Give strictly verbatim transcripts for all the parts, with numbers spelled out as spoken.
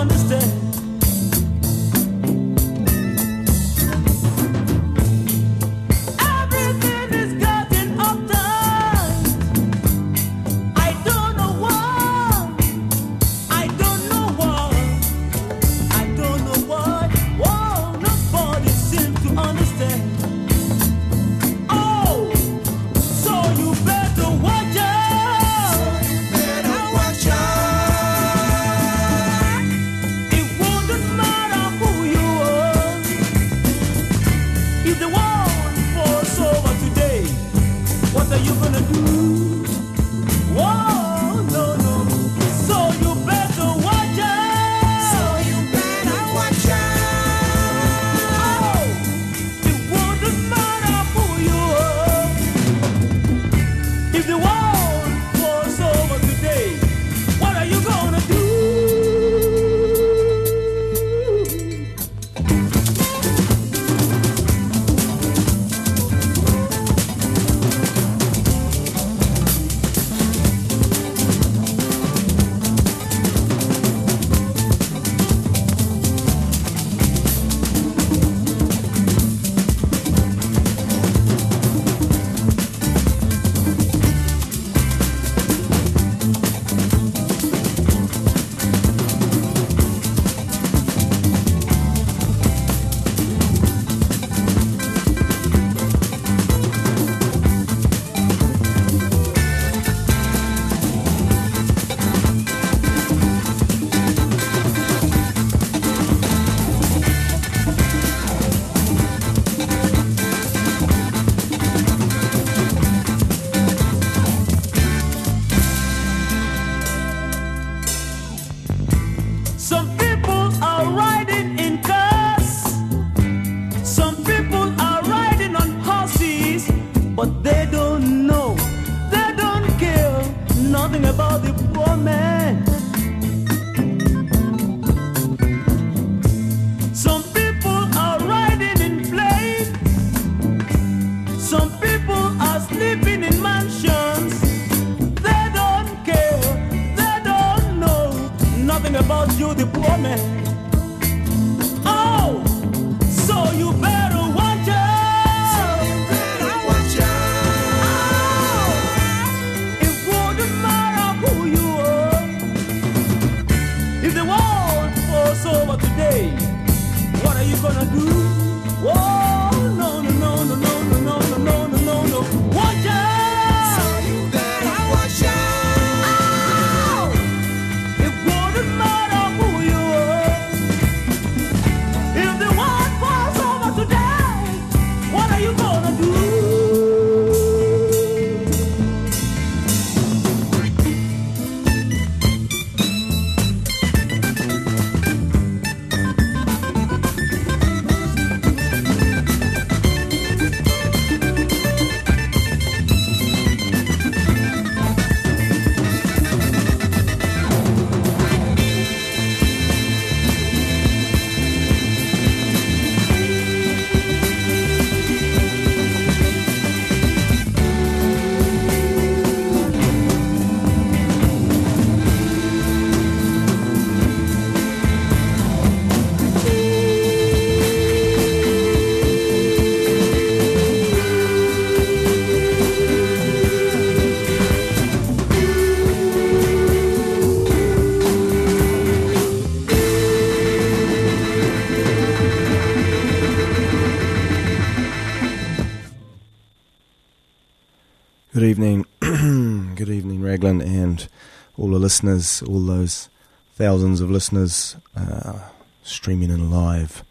Good evening, good evening Raglan and all the listeners, all those thousands of listeners uh, streaming in live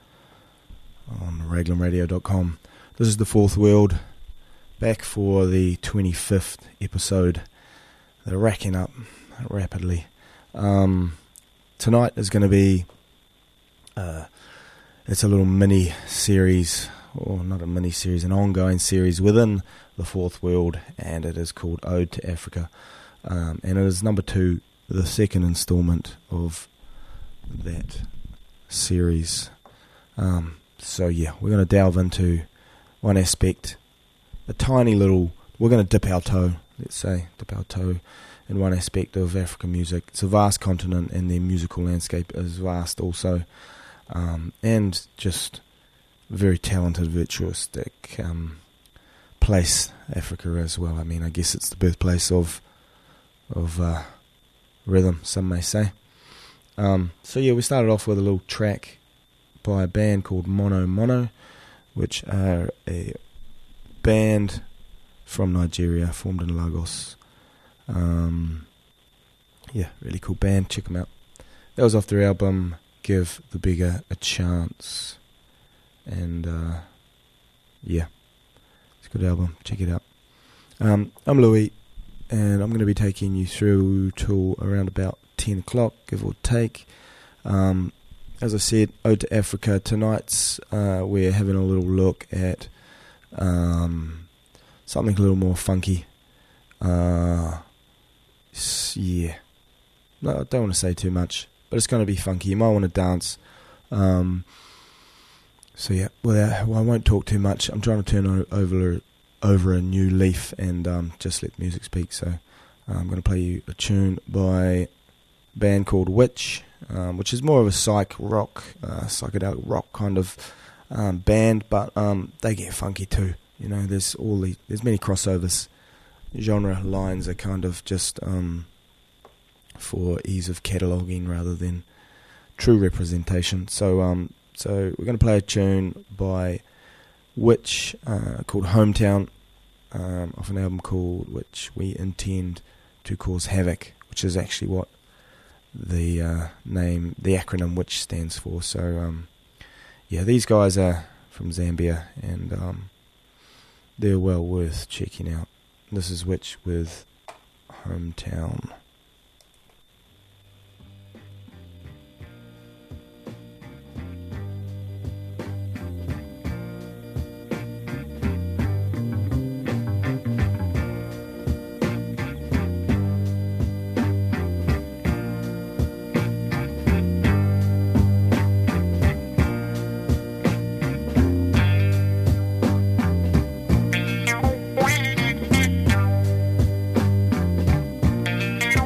on raglan radio dot com. This is the Fourth World, back for the twenty-fifth episode. They're racking up rapidly. Um, tonight is going to be, uh, it's a little mini series, or not a mini series, an ongoing series within the Fourth World, and it is called Ode to Africa, um, and it is number two, the second instalment of that series. Um, so yeah, we're going to delve into one aspect, a tiny little, we're going to dip our toe let's say, Te Pao Tau, in one aspect of African music. It's a vast continent, and their musical landscape is vast also, um, and just very talented, virtuosic um, place Africa as well. I mean, I guess it's the birthplace of of uh, rhythm, some may say. Um, so yeah, we started off with a little track by a band called Mono Mono, which are a band from Nigeria, formed in Lagos. Um, yeah, really cool band, check them out. That was off their album Give the Beggar a Chance, and uh, yeah, it's a good album, check it out. Um, I'm Louis, and I'm going to be taking you through till around about ten o'clock, give or take. Um, as I said, Ode to Africa. Tonight's uh, we're having a little look at um, something a little more funky. Uh, yeah, no, I don't want to say too much, but it's going to be funky. You might want to dance. Um, so yeah, well, I won't talk too much. I'm trying to turn over over a new leaf and um, just let music speak. So I'm going to play you a tune by band called Witch, um, which is more of a psych rock, uh, psychedelic rock kind of um, band, but um, they get funky too. You know, there's all the there's many crossovers. Genre lines are kind of just um, for ease of cataloguing rather than true representation. So, um, so we're going to play a tune by Witch uh, called Hometown, um, off an album called Which We Intend to Cause Havoc, which is actually what the uh, name, the acronym Witch stands for. So um, yeah, these guys are from Zambia, and um, they're well worth checking out. This is Witch with Hometown. Thank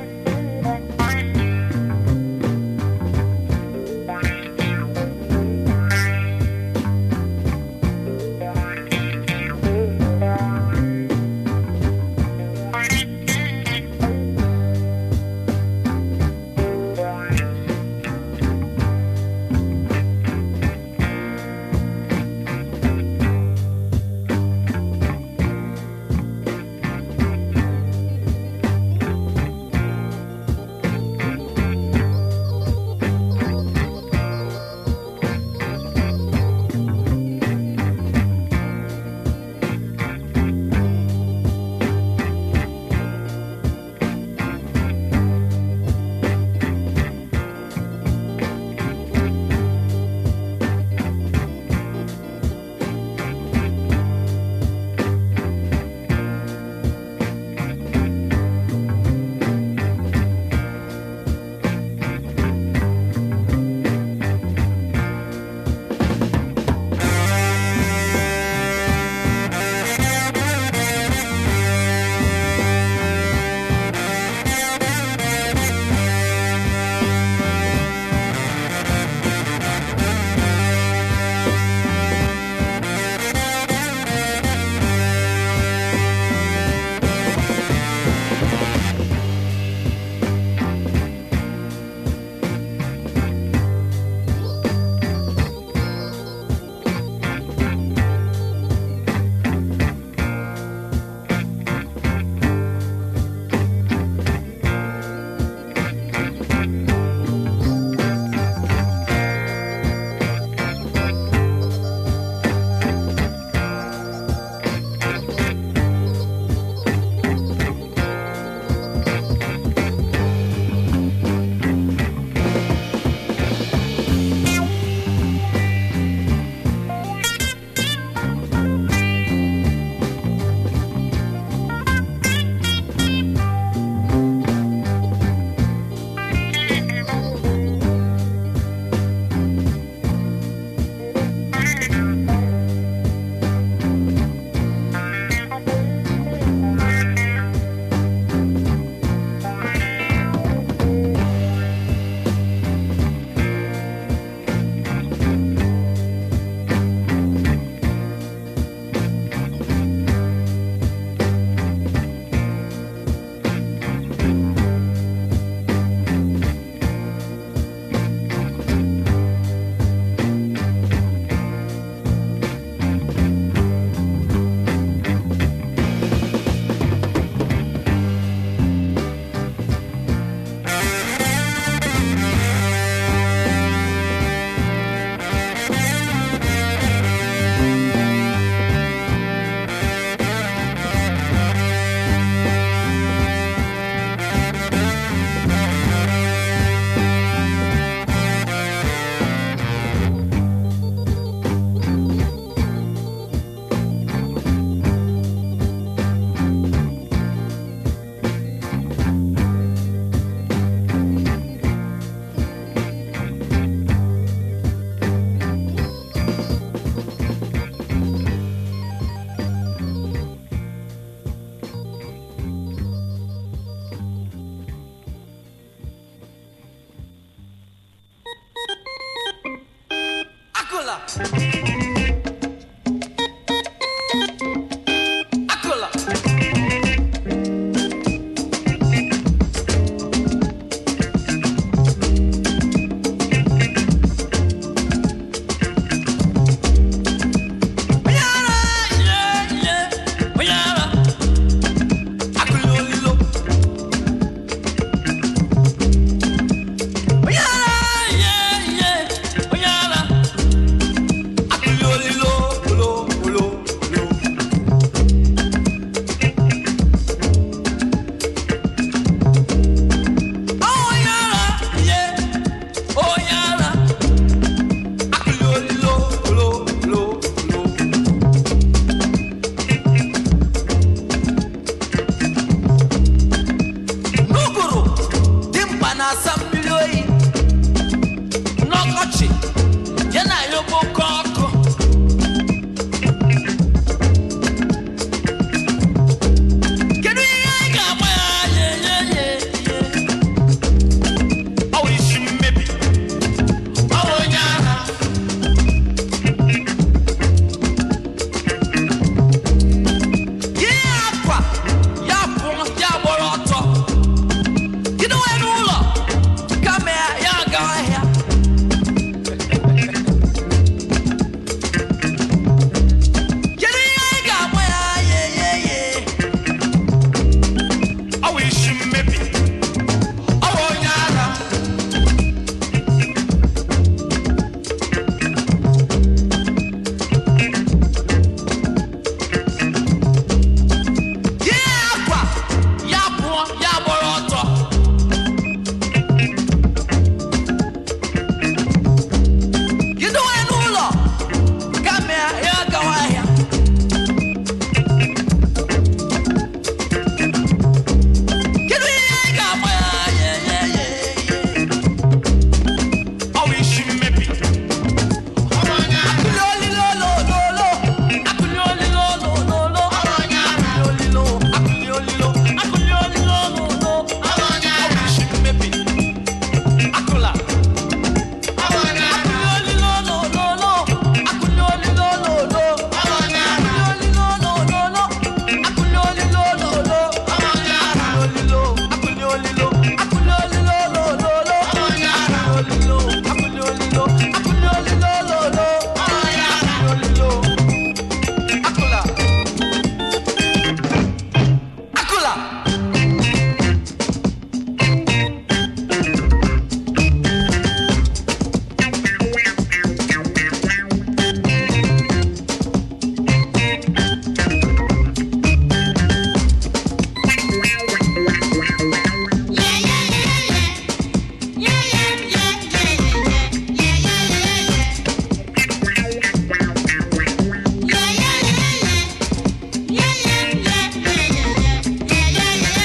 Yeah, yeah, yeah, yeah, yeah, yeah, yeah, yeah, yeah.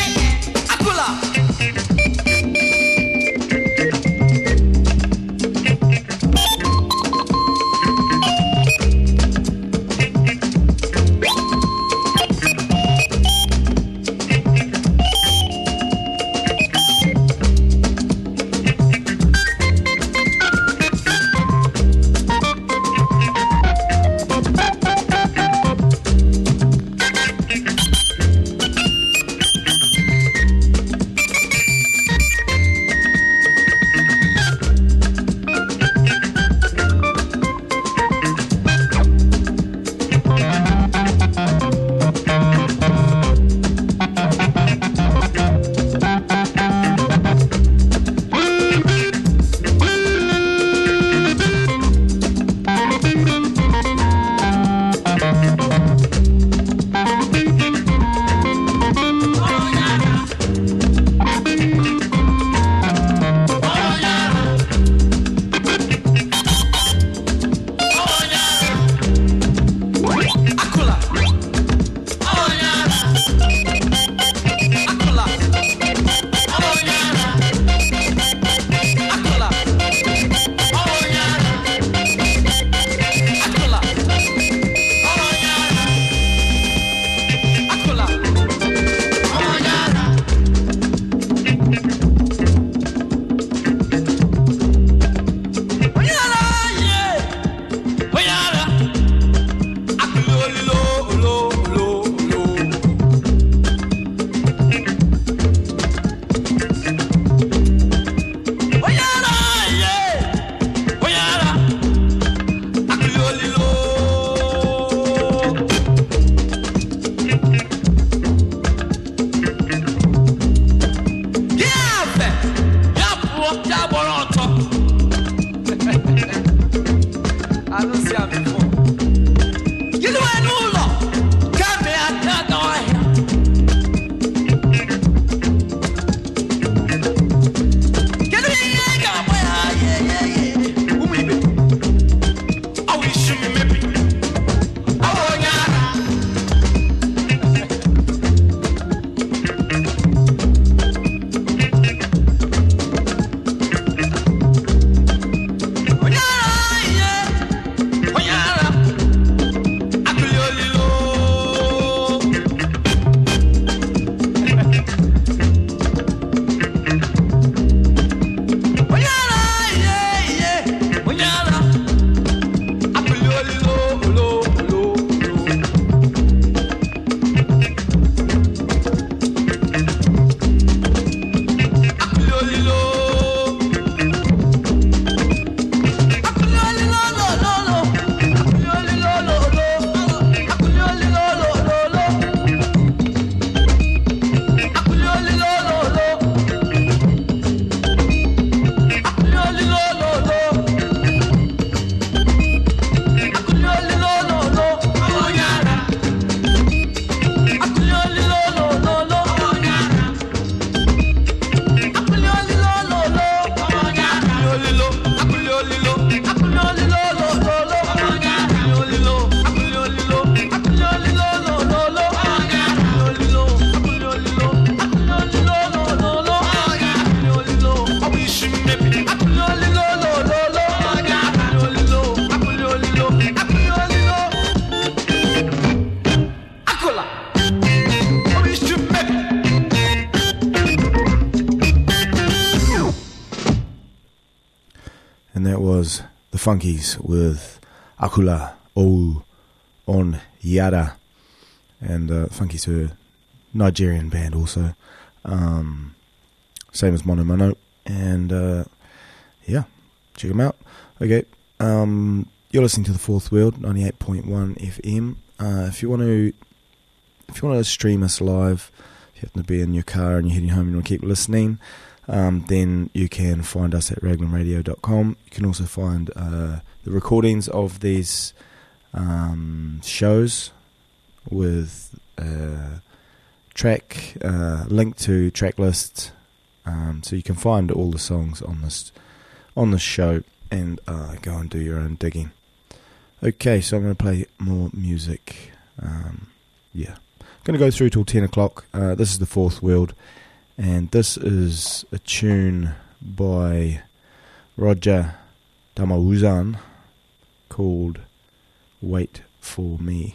and that was the Funkies with Akula O on Yada. And uh, Funkies are a Nigerian band also, um, same as Mono Mono, and uh, yeah, check them out. Okay, um, you're listening to the Fourth Wheel, ninety-eight point one F M. Uh, if you want to, if you want to stream us live, if you happen to be in your car and you're heading home and you want to keep listening, um, then you can find us at raglan radio dot com. You can also find uh, the recordings of these um, shows with uh, track uh, link to track lists, um, so you can find all the songs on this on this show and uh, go and do your own digging. Okay, so I'm going to play more music. Um, yeah, going to go through till ten o'clock. Uh, this is the Fourth World, and this is a tune by Roger Damawuzan called "Wait for Me."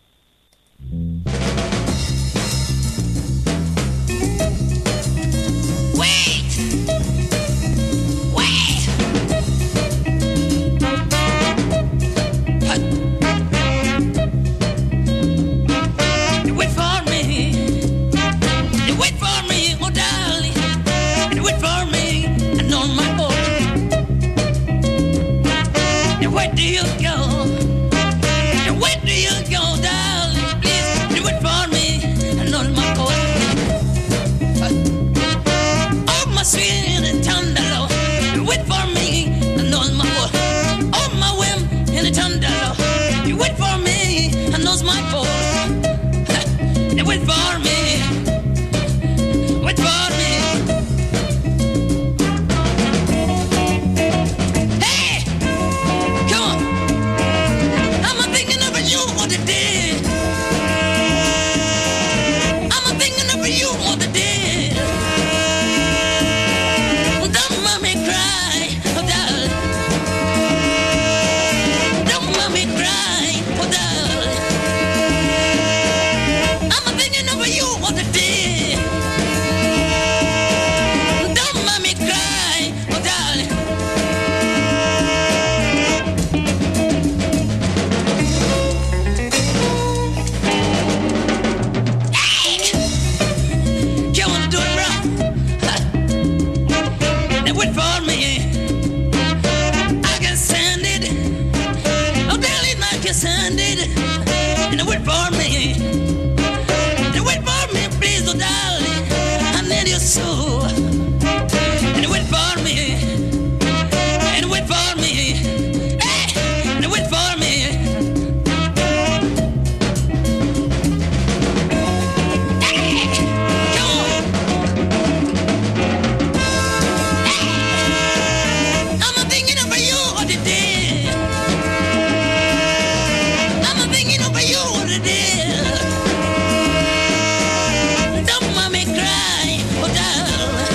Wait! Wait! You wait for me. You wait for me, oh darling. You wait for me, and on my boat. And where do you go? And where do you go, darling? Please, you wait for me, and on my boat. Oh, my sweet and tender love, you wait for me, and on my boat. Oh, my whim and tender love, you wait for me, and on my boat. You wait for me, wait for me. Hey, come on. I'm thinking of you all the day. I'm thinking of you all the day. Don't mommy cry, oh darling. Don't mommy cry, oh darling. I'm thinking of you all the day. Don't mommy cry, oh darling. You wanna do it, bro? Now wait for me. I can stand it. Oh, darling, I can stand it. Now wait for me. Now wait for me, please, oh, darling. I need you so. And wait for me. And wait for me. Hey, and wait for me. Hey, come on. I'm thinking of you all the day. I'm thinking of you all the day. Don't mommy cry, oh darling.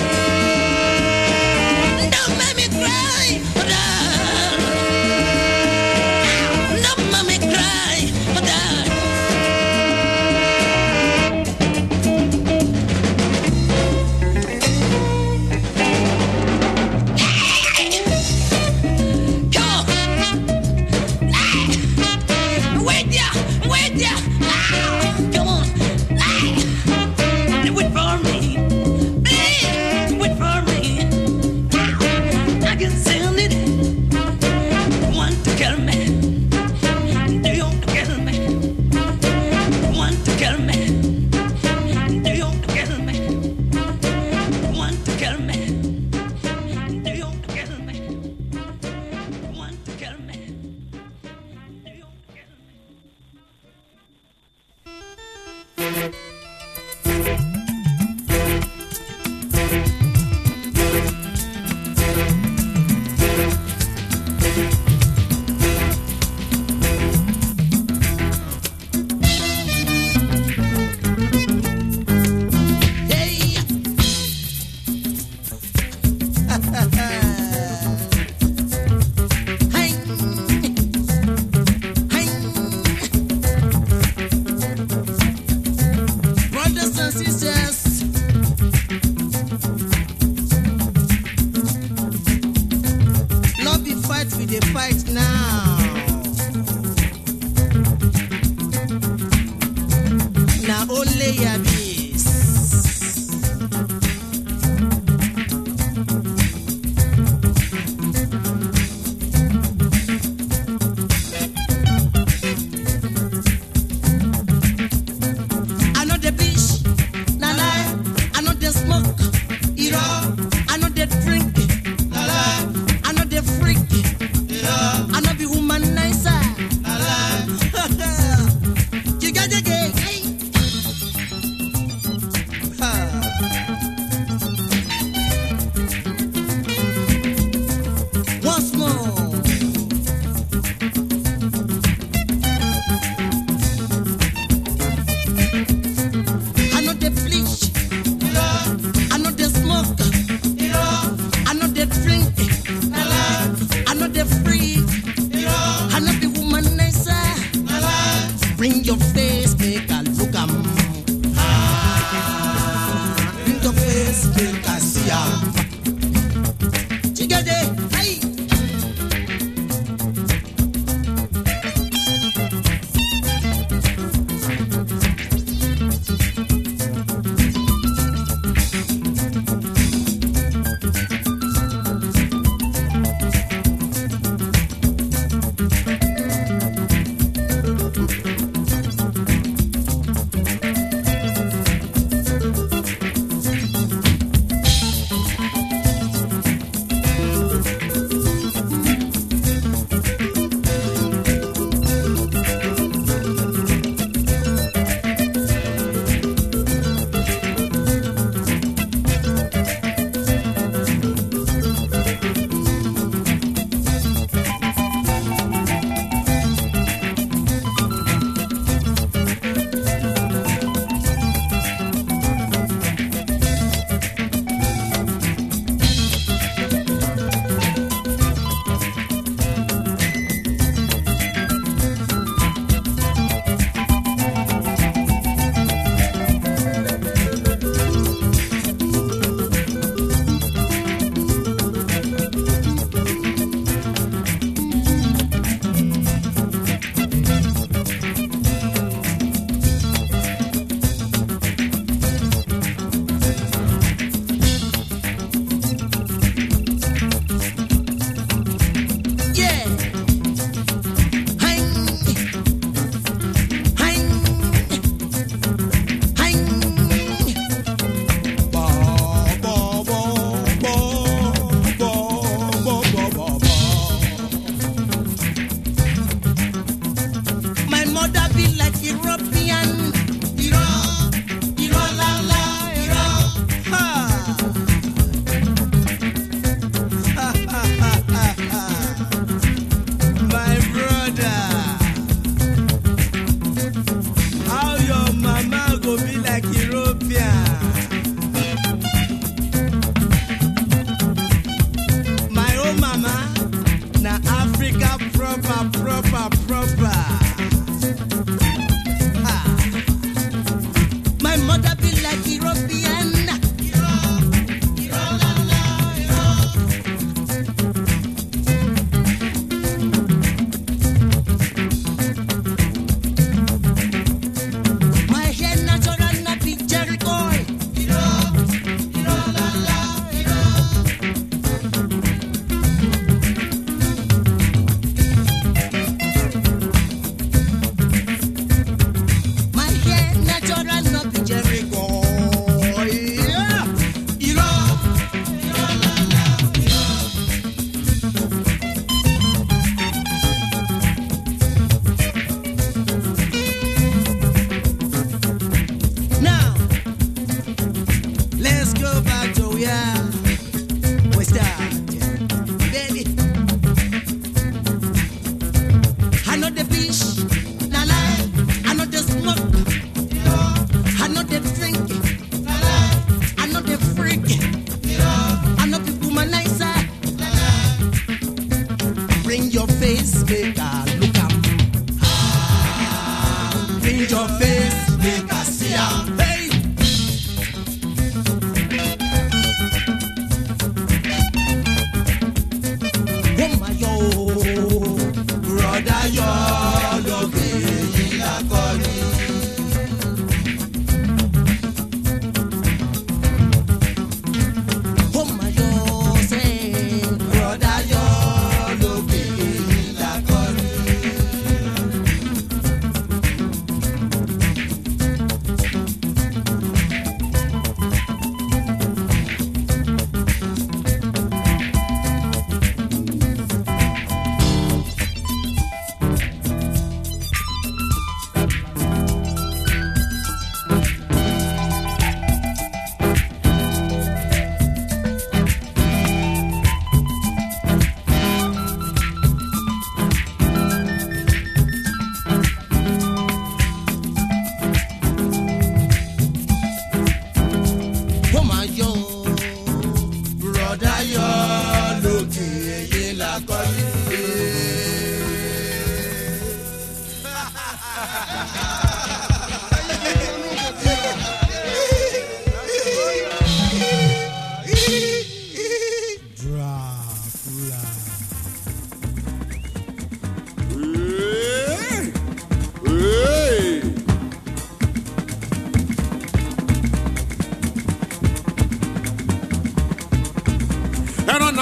face, make I see am. Chigede, hey.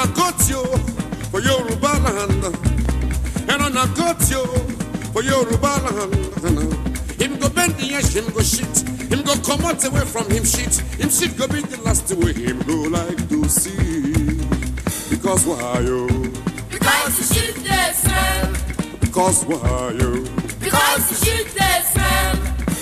I got you for Yoruba land. And on I got you for Yoruba land. Him go bend the edge, him go shit. Him go come out away from him shit. Him shit go be the last way him go like to see. Because why you? Because the shit they smell. Because why you? Because the shit they smell.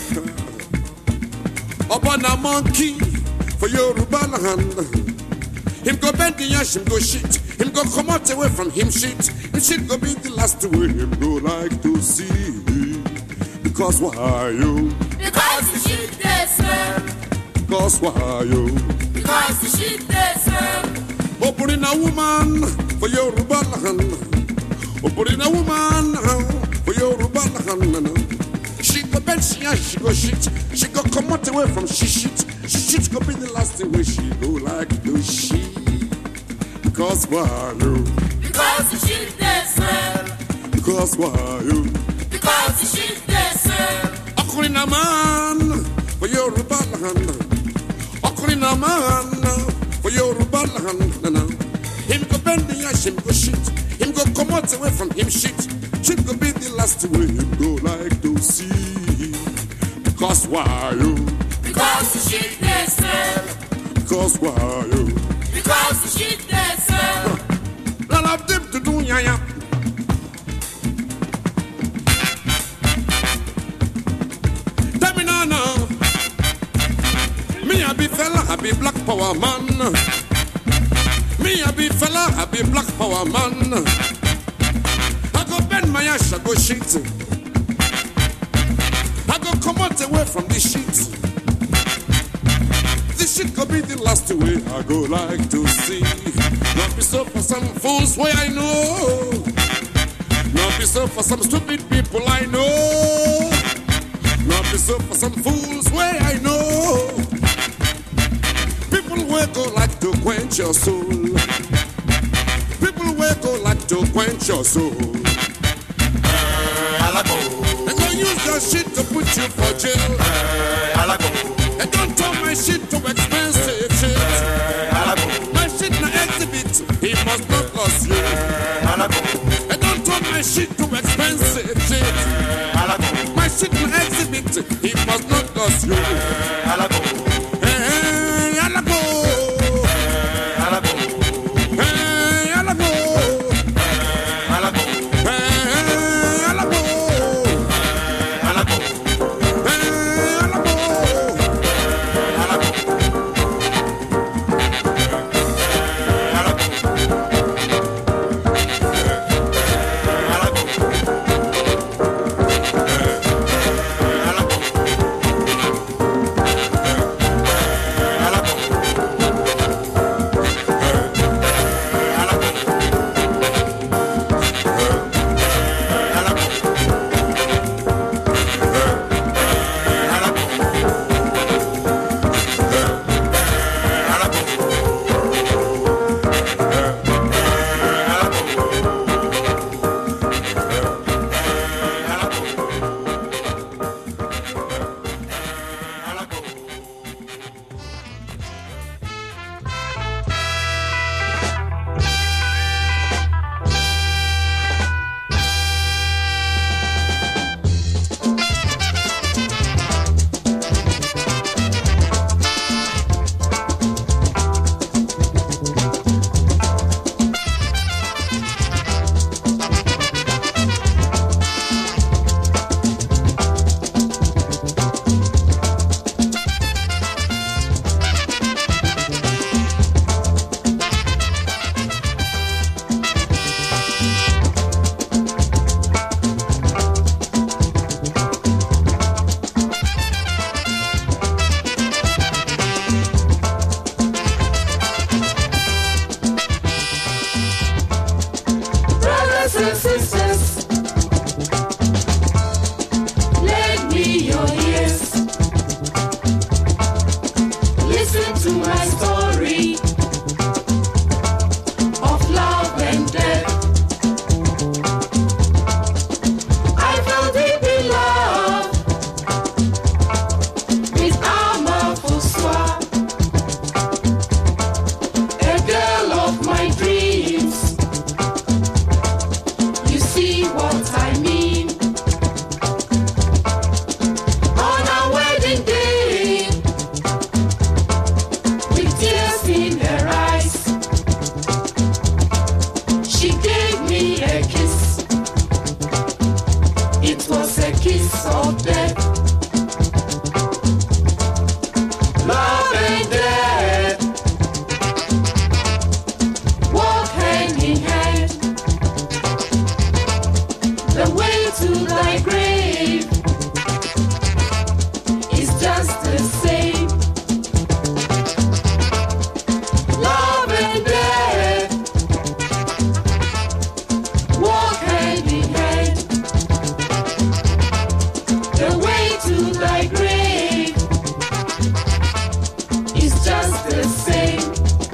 Up on a monkey for Yoruba land. Him go bend the ash, him go shit. Him go come out away from him shit. Him shit go be the last way him go like to see. Because why you? Because the shit they smell. Because why you? Because the shit they smell. Opening a woman for Yoruba land. Opening a woman for Yoruba land. She go bend, she and she go shit. She go come out away from she shit. She shit go be the last way she go like to she. Because why you? Because the shit they smell. Because why you? Because the shit they smell. Opening a man for Yoruba land. Opening a man for Yoruba land. Him go bend the ash, him go shit. Him go come out away from him shit. Shit go be the last way him go like to see. Because why you? Because the shit they smell. Because why you? Because the shit they smell. None of them to do ya ya. Tell me now now. Me a be fella, I be black power man. Me a be fella, I be black power man. I go bend my ass, I go shit. I go come out away from this shit. This shit could be the last way I go like to see. Not be so for some fools way I know. Not be so for some stupid people I know. Not be so for some fools way I know. People will go like to quench your soul. People will go like to quench your soul. And go use your shit to put you for jail. And don't turn my shit to expensive shit. My shit na exhibit, he must not lose you. And don't turn my shit to expensive shit. My shit na exhibit, he must not lose you. Hey, alago. Hey, alago. the same.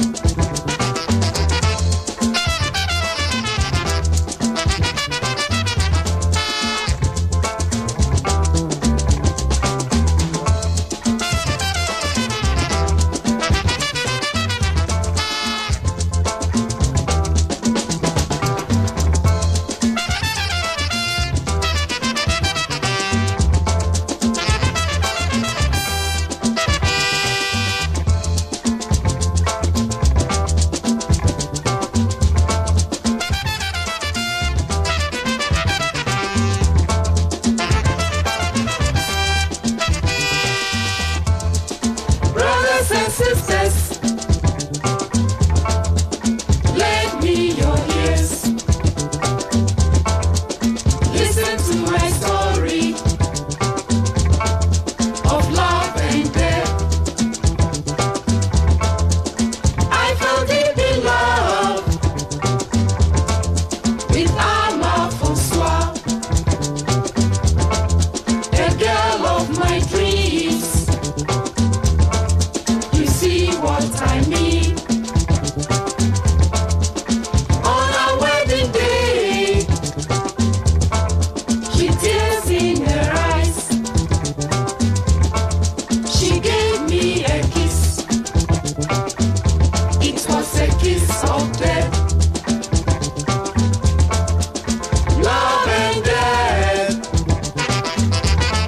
Brothers and sisters, lend me your ears. Listen to my story of love and death. I fell deep in love with Ama François, a girl of my dreams. You see what I mean? On our wedding day, she tears in her eyes. She gave me a kiss. It was a kiss of death. Love and death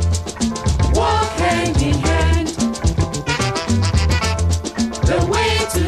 walk hand in hand. The way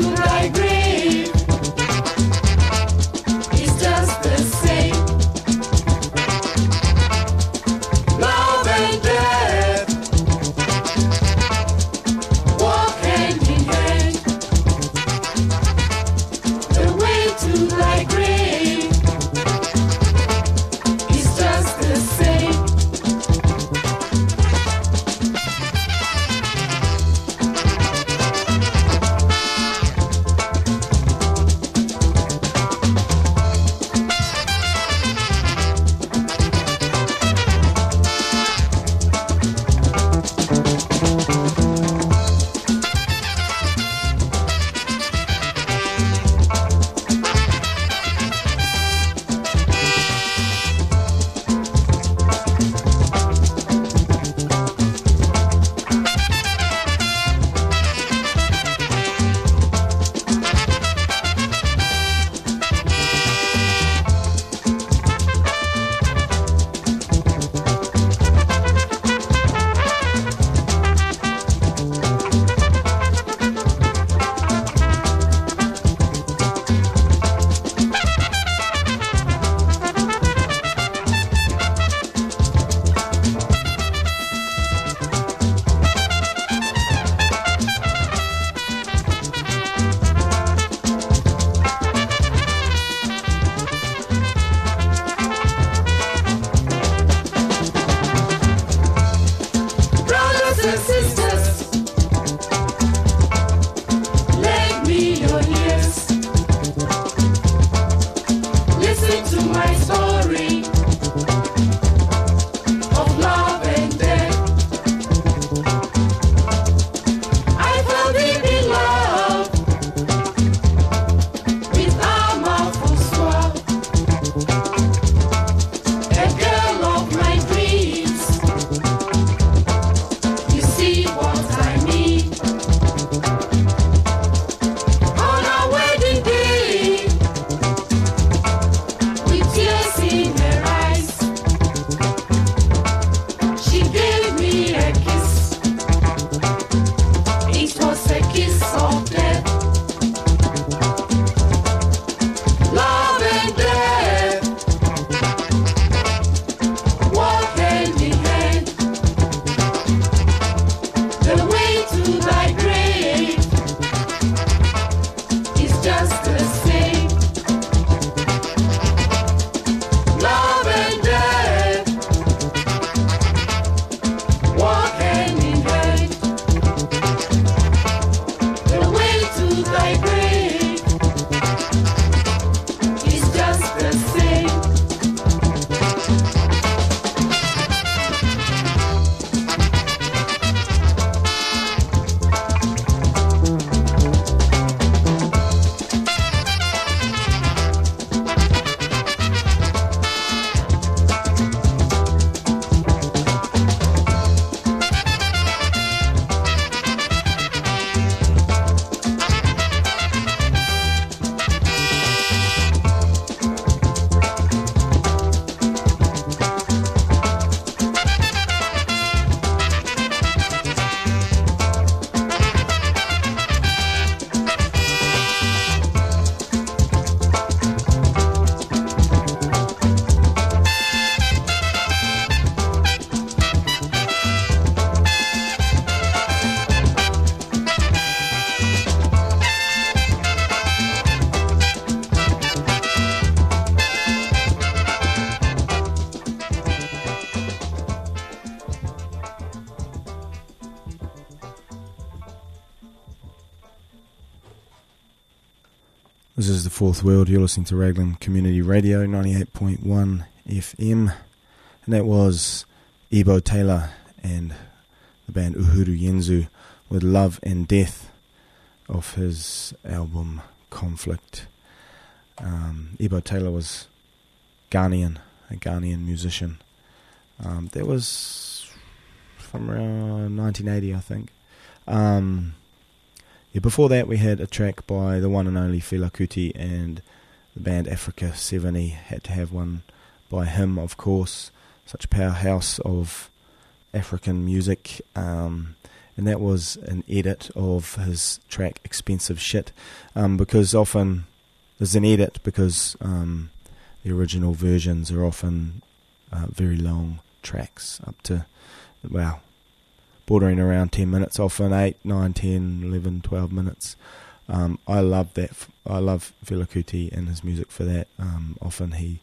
This is the Fourth World. You're listening to Raglan Community Radio, ninety-eight point one F M. And that was Ebo Taylor and the band Uhuru Yenzu with Love and Death off his album Conflict. Um, Ebo Taylor was Ghanaian, a Ghanaian musician. Um, that was from around nineteen eighty, I think. Um, yeah, before that, we had a track by the one and only Fela Kuti and the band Africa seventy. Had to have one by him, of course. Such a powerhouse of African music. Um, and that was an edit of his track Expensive Shit. Um, because often there's an edit because um, the original versions are often uh, very long tracks, up to, well, bordering around ten minutes, often eight, nine, ten, eleven, twelve minutes. Um, I love that. I love Fela Kuti and his music for that. Um, often he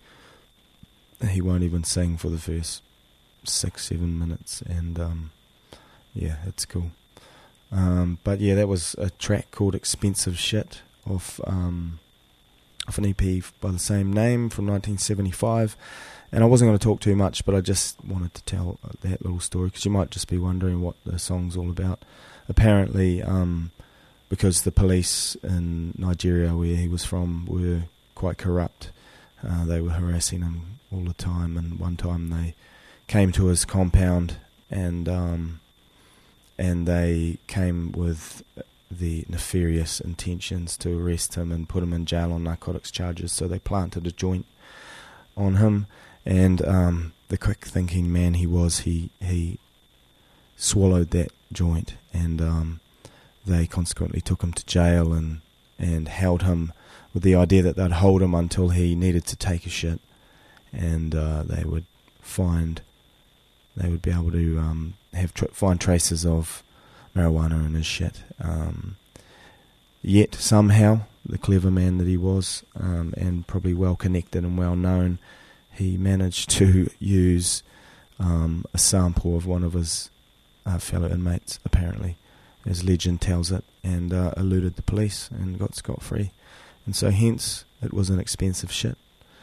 he won't even sing for the first six, seven minutes, and um, yeah, it's cool. Um, but yeah, that was a track called Expensive Shit off, um, off an E P by the same name from nineteen seventy-five. And I wasn't going to talk too much, but I just wanted to tell that little story because you might just be wondering what the song's all about. Apparently, um, because the police in Nigeria, where he was from, were quite corrupt, uh, they were harassing him all the time. And one time they came to his compound and um, and they came with the nefarious intentions to arrest him and put him in jail on narcotics charges. So they planted a joint on him. And um, the quick-thinking man he was, he he swallowed that joint, and um, they consequently took him to jail and, and held him with the idea that they'd hold him until he needed to take a shit, and uh, they would find they would be able to um, have tra- find traces of marijuana in his shit. Um, yet somehow, the clever man that he was, um, and probably well connected and well known, he managed to use um, a sample of one of his uh, fellow inmates, apparently, as legend tells it, and uh, eluded the police and got scot-free. And so hence, it was an expensive shit.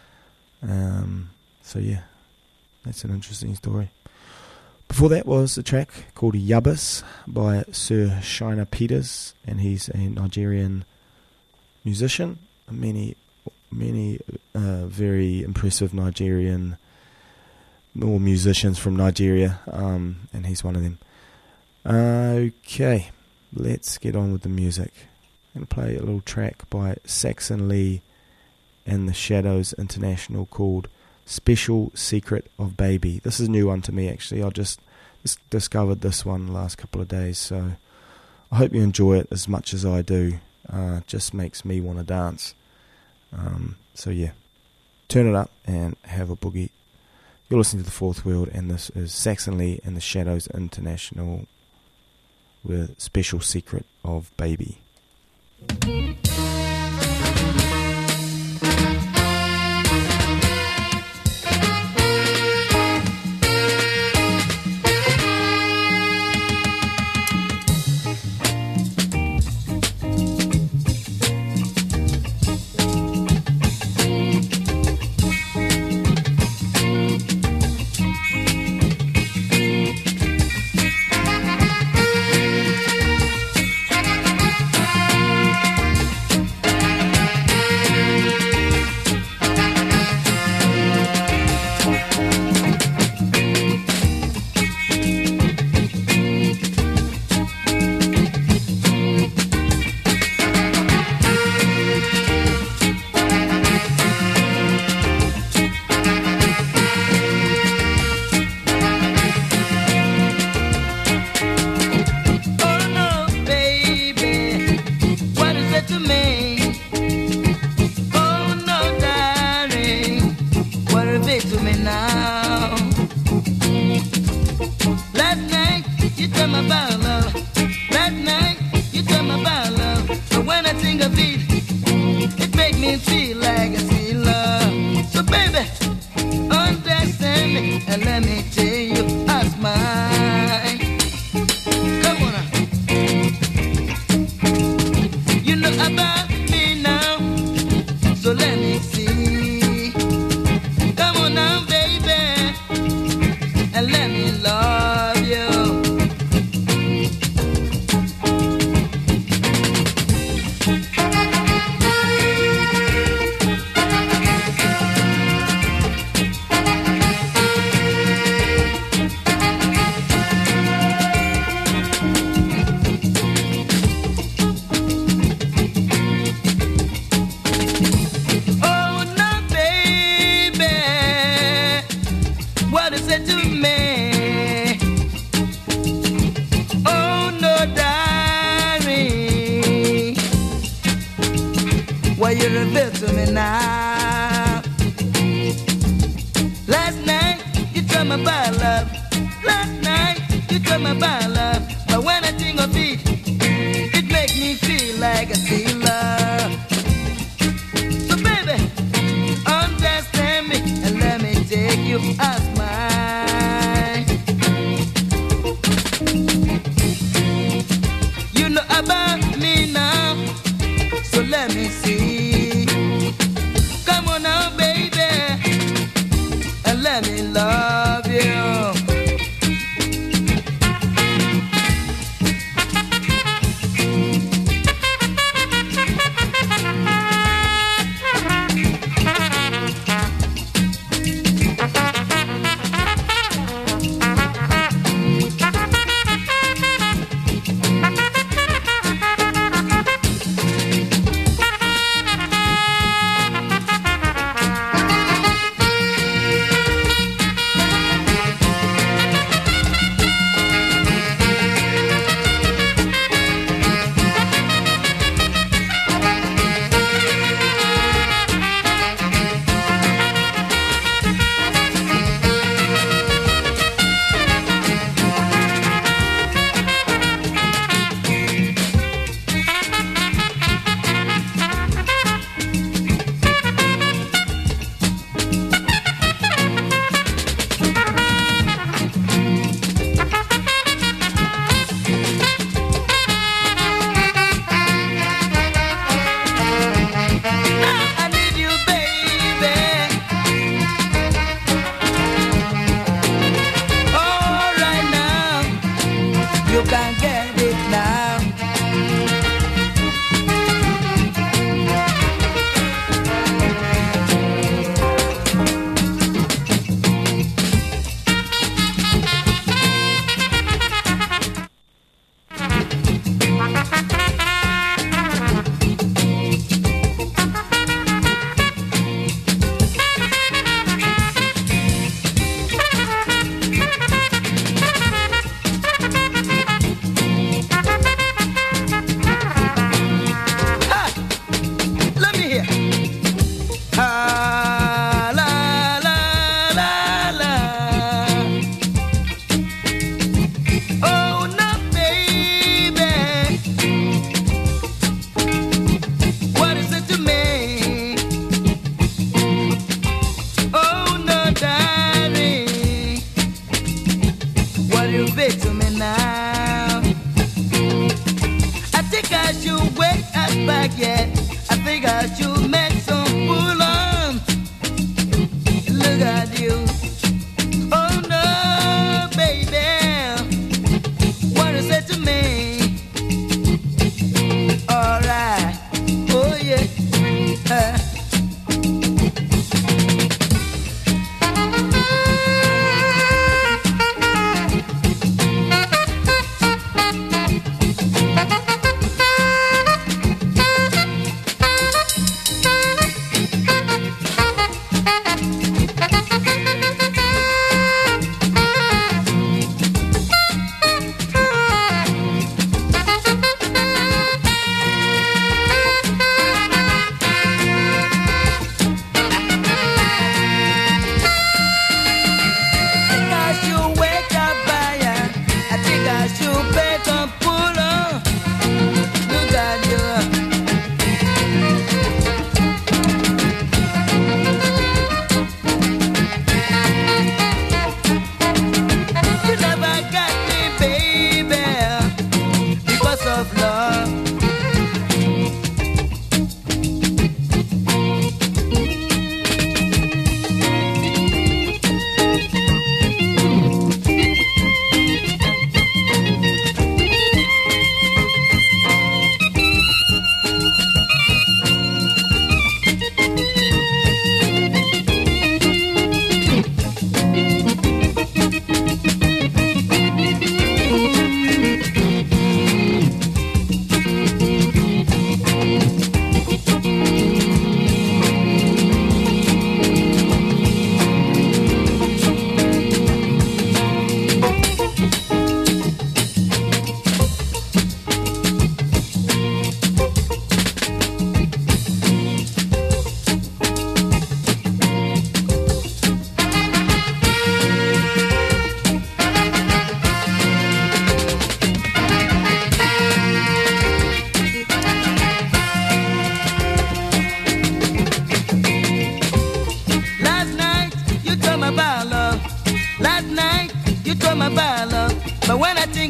Um, so yeah, that's an interesting story. Before that was a track called Yubbas by Sir Shiner Peters, and he's a Nigerian musician. Many Many uh, very impressive Nigerian or musicians from Nigeria, um, and he's one of them. Okay, let's get on with the music. I'm going to play a little track by Saxon Lee and the Shadows International called Special Secret of Baby. This is a new one to me, actually. I just, just discovered this one the last couple of days, so I hope you enjoy it as much as I do. Uh, it just makes me want to dance. Um, so yeah, turn it up and have a boogie. You're listening to The Fourth World, and this is Saxon Lee and the Shadows International with Special Secret of Baby. what you reveal to me now. Last night you told me about love. Last night you told me about love. But when I think of it, it makes me feel like I see love. So baby, understand me and let me take you as mine. You know about me now, so let me see. Come on now, baby, and let me love you.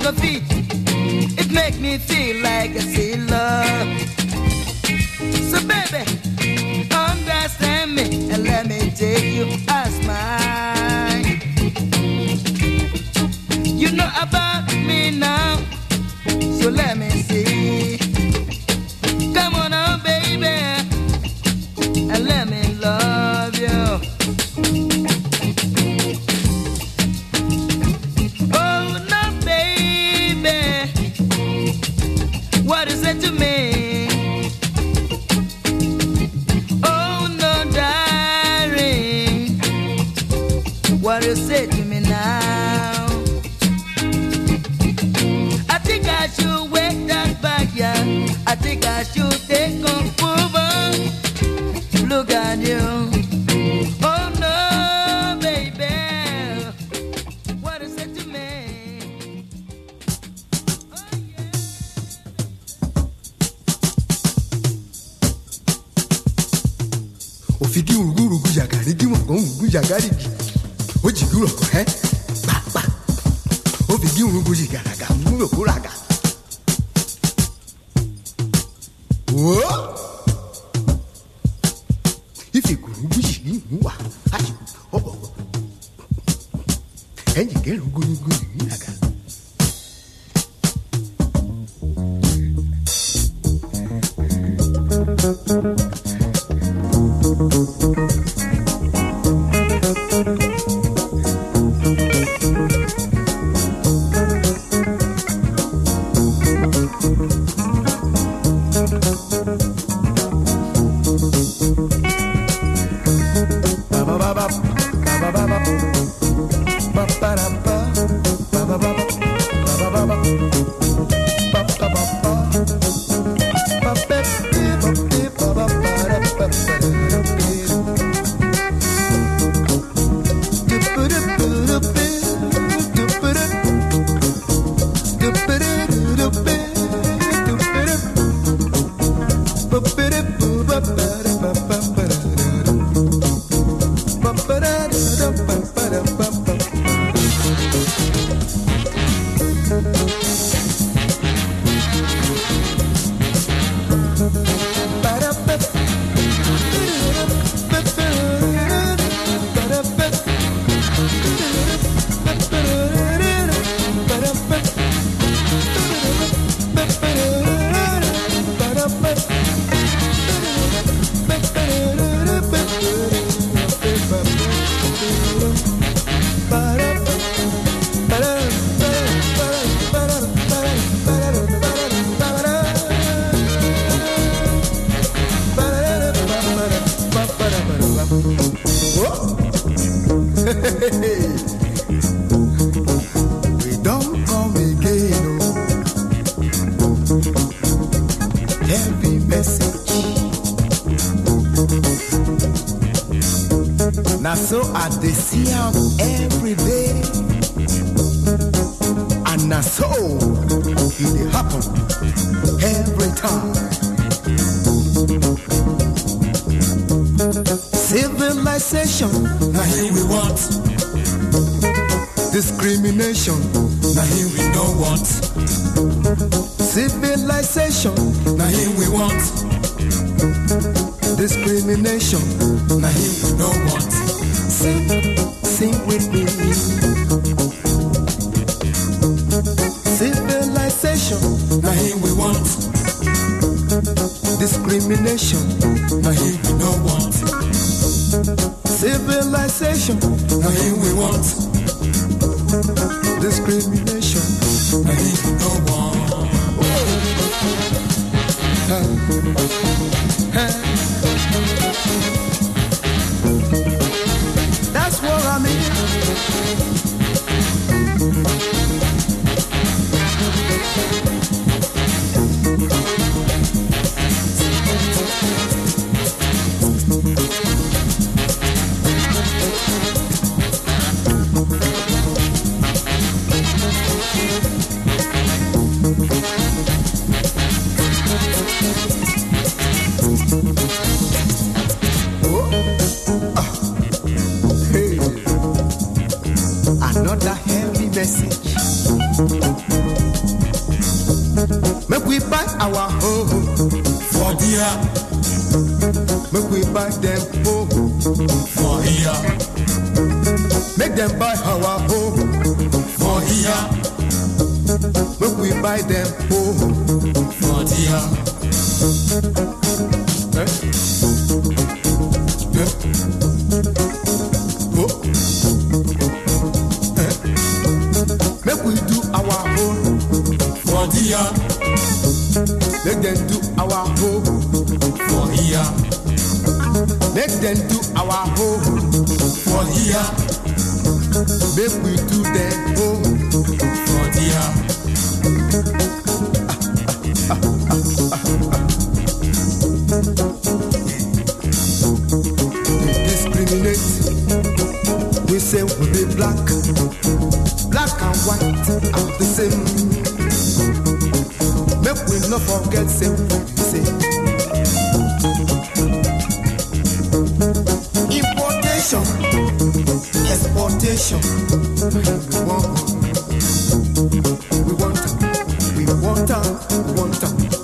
ting of feet, it make me feel like a sailor. So baby, understand me and let me take you as mine. You know about me now, so let me see. Come on now, baby, and let me love you. Oh no, baby, what is it to me? Oh no, darling, what you say to me now? I think I should wake that back, yeah. I think I should take over. Look at you. Oh no, baby, what is it to me? Oh yeah. Ofigi uruguru gujagari dimongo gujagari gi. Ojiguro ko he. Pa pa. Ofigi uruguru gujagara mulo kuraga. Whoa! If you could wish you were, I oh, and you get a good good naga. We don't come again, oh. Heavy message. Now so I dey see am every day, and now so it dey happen every time. Civilization, now here we want. Discrimination, now here we don't want. Civilization, now here we want. Discrimination, now here we don't want. Sing, sing with me. Civilization, now here we want. Discrimination, now here we don't want. Civilization, now here we want. Discrimination, now here we don't want. That's what I mean. Another heavy message. our home for dear, make we buy them home for here, make them buy our home for here, make we buy them home for dear. eh? Eh? Oh. Eh? Make we do our home For dear, make them do our home for here, make them do our home for here, make we do them home for dear, They discriminate. We say we be black, black and white are the same. Make we not forget say we say. Importation, exportation. We want, we want, we want, we want.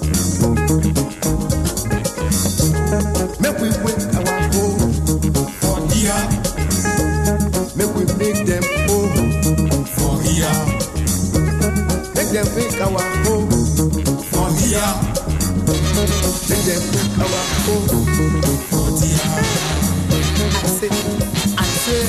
Make we wake our home for here, make we make them home, for here, make them make our home, for here, make them make our home. for dear. I say, I say.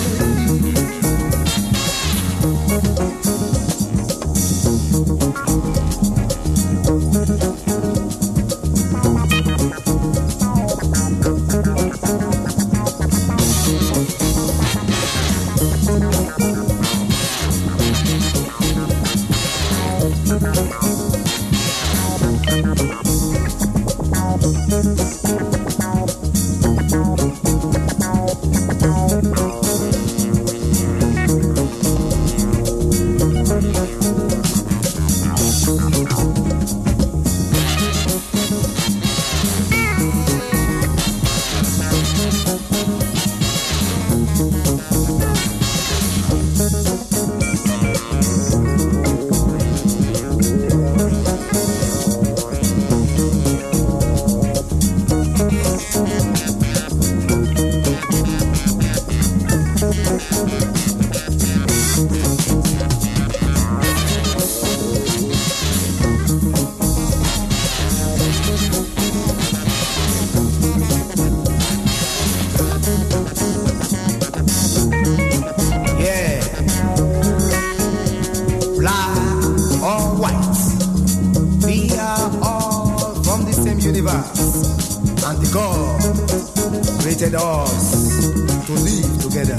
Created us to live together.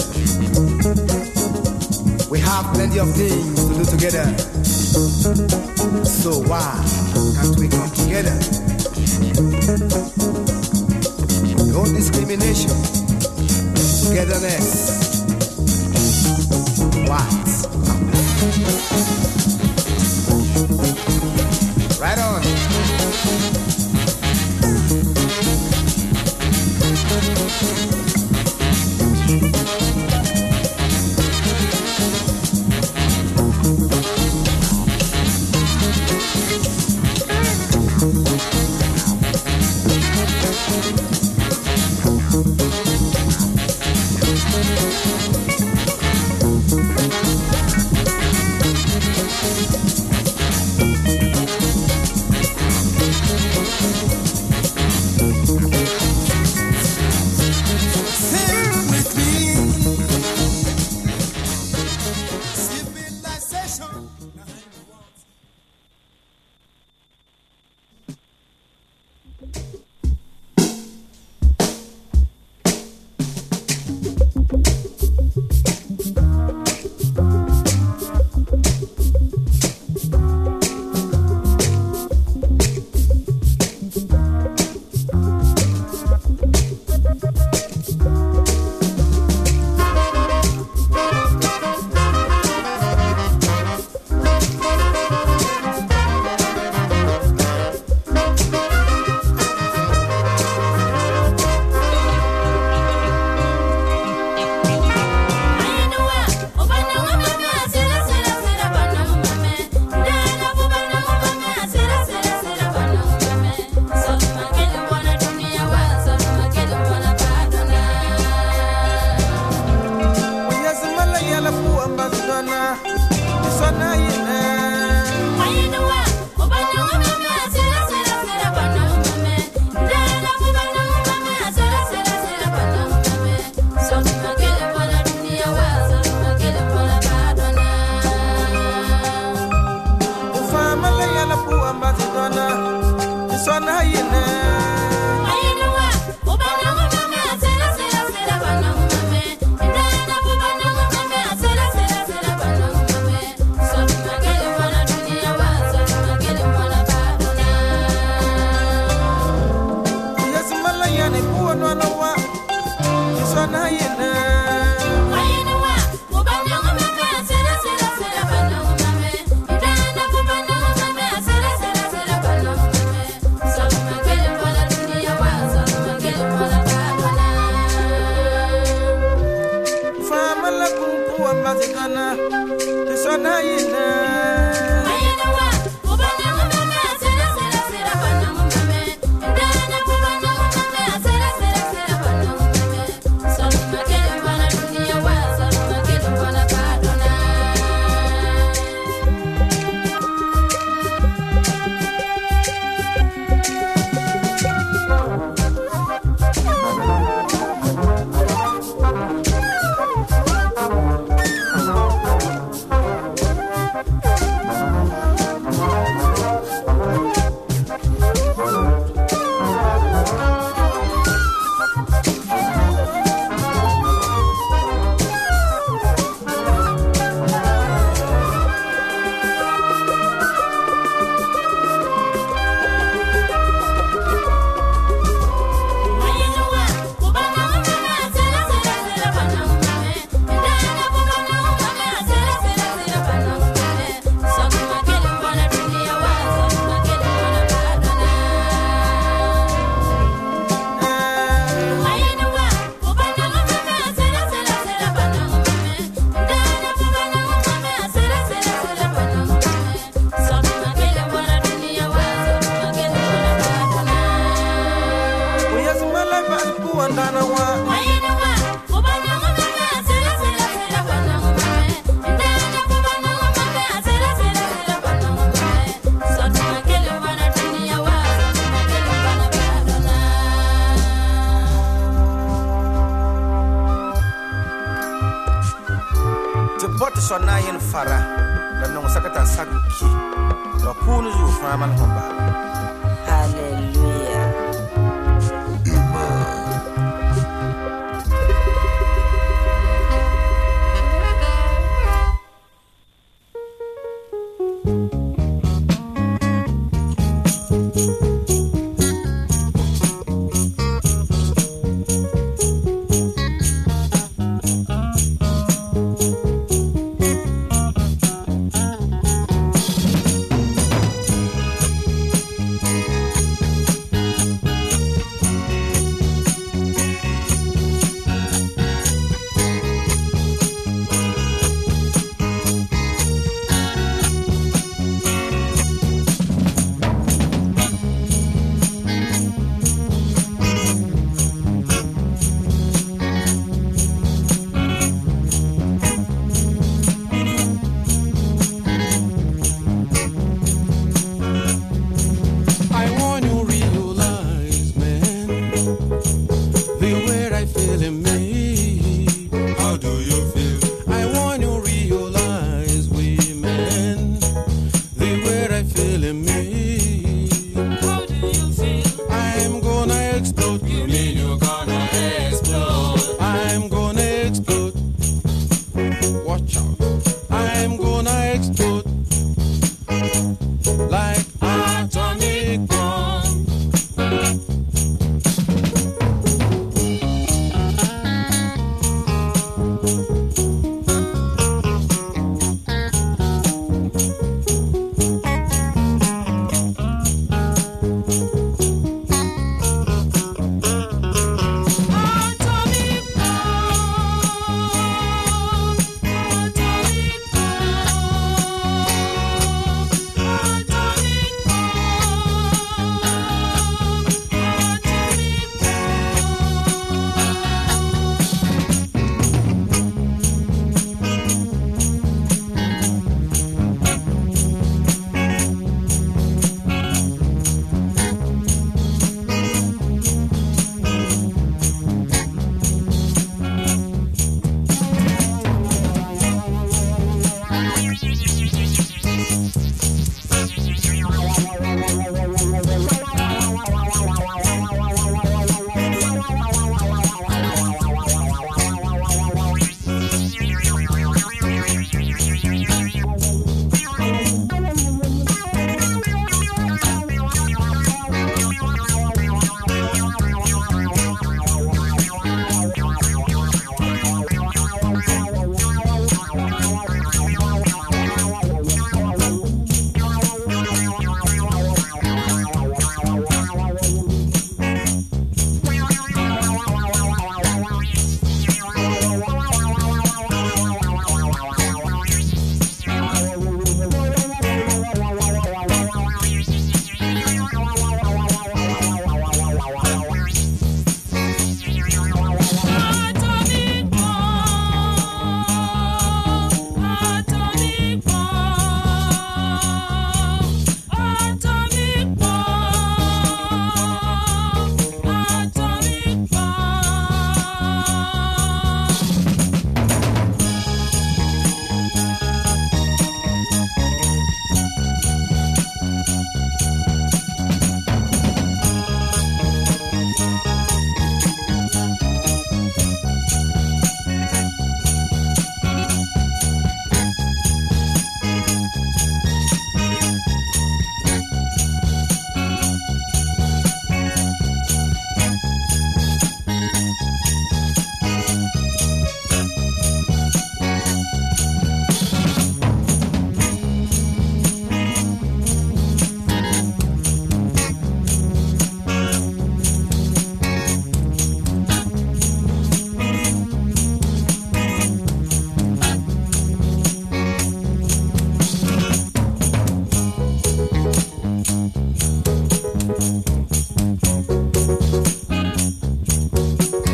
We have plenty of things to do together. So why can't we come together? No discrimination, togetherness. What? Right on.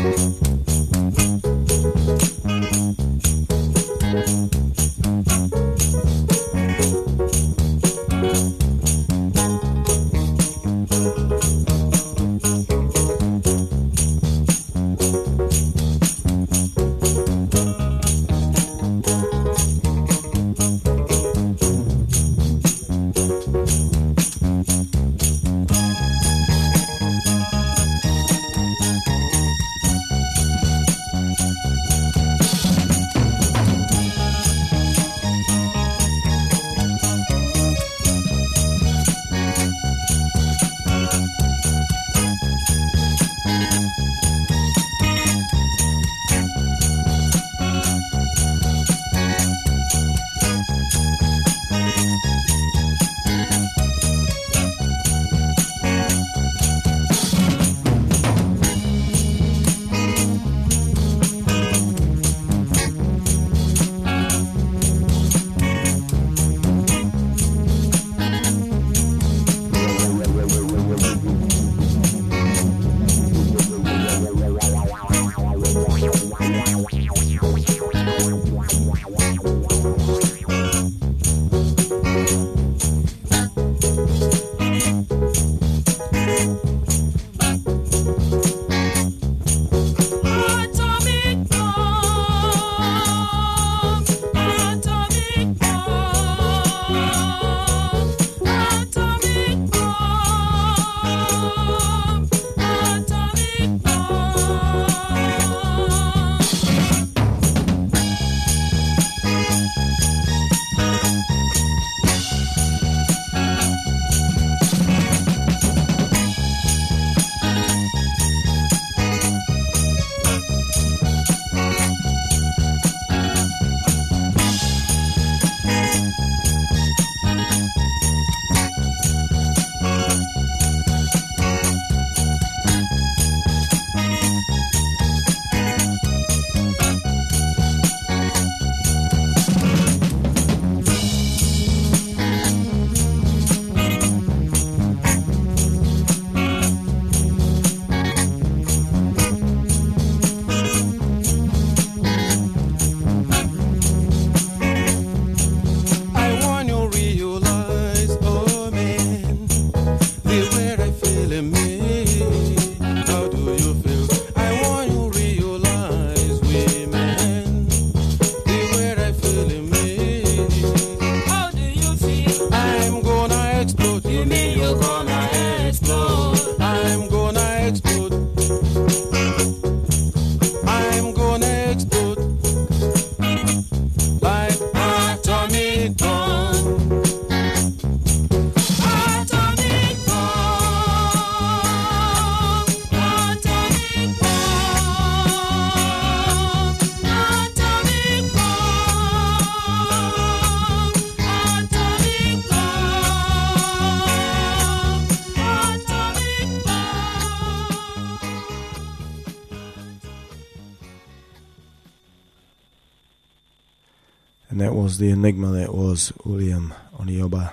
And that was the enigma that was William Onyeabor.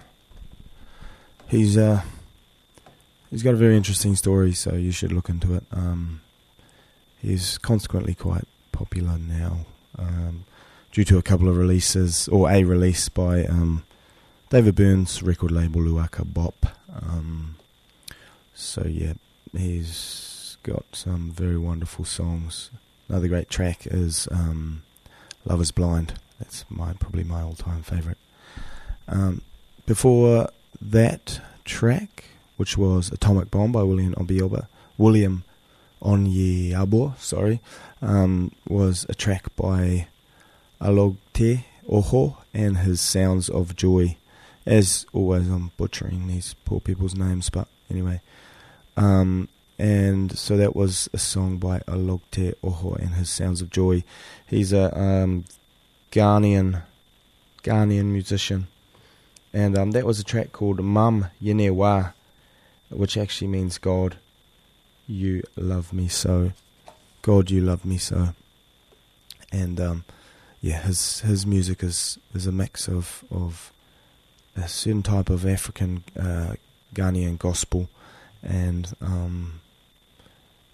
He's uh, he's got a very interesting story, so you should look into it. Um, he's consequently quite popular now, um, due to a couple of releases, or a release by um, David Byrne's record label Luaka Bop. Um, so yeah, he's got some very wonderful songs. Another great track is um, Love Is Blind. That's my probably my all-time favourite. Um, before that track, which was Atomic Bomb by William Onyeabor, William Onyeabor, sorry, um, was a track by Alogte Oho and his Sounds of Joy. As always, I'm butchering these poor people's names, but anyway. Um, and so that was a song by Alogte Oho and his Sounds of Joy. He's a um, Ghanaian, Ghanaian musician. And um, that was a track called Mam Yene Wa, which actually means God, you love me so. God, you love me so. And um, yeah, his his music is, is a mix of, of a certain type of African uh, Ghanaian gospel and um,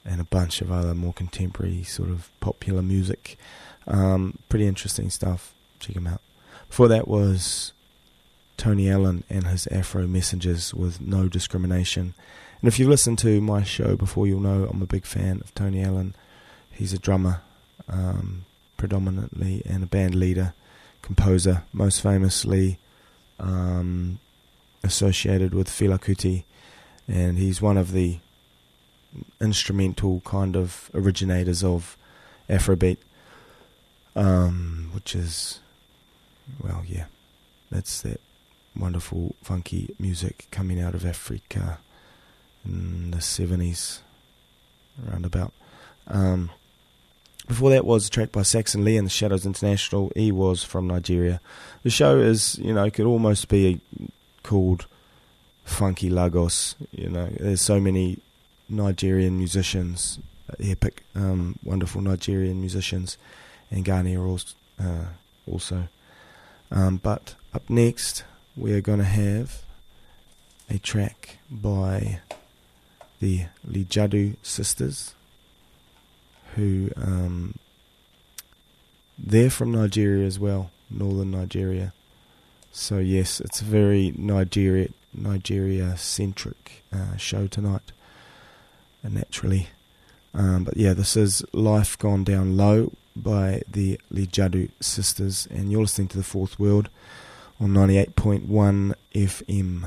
and a bunch of other more contemporary sort of popular music. Um, pretty interesting stuff. Check him out. Before that was Tony Allen and his Afro Messengers with No Discrimination. And if you've listened to my show before, you'll know I'm a big fan of Tony Allen. He's a drummer, um, predominantly, and a band leader, composer, most famously um, associated with Fela Kuti. And he's one of the instrumental kind of originators of Afrobeat, um, which is, well, yeah, that's that wonderful funky music coming out of Africa in the seventies, around about. Um, before that was a track by Saxon Lee and the Shadows International. He was from Nigeria. The show is, you know, could almost be called Funky Lagos. You know, there's so many Nigerian musicians, epic, um, wonderful Nigerian musicians, and Ghanaian also. Uh, also. Um, but up next, we are going to have a track by the Lijadu Sisters, who um, they're from Nigeria as well, northern Nigeria. So yes, it's a very Nigeria Nigeria centric uh, show tonight, uh, naturally. Um, but yeah, this is Life Gone Down Low by the Lijadu Sisters, and you're listening to The Fourth World on ninety-eight point one F M.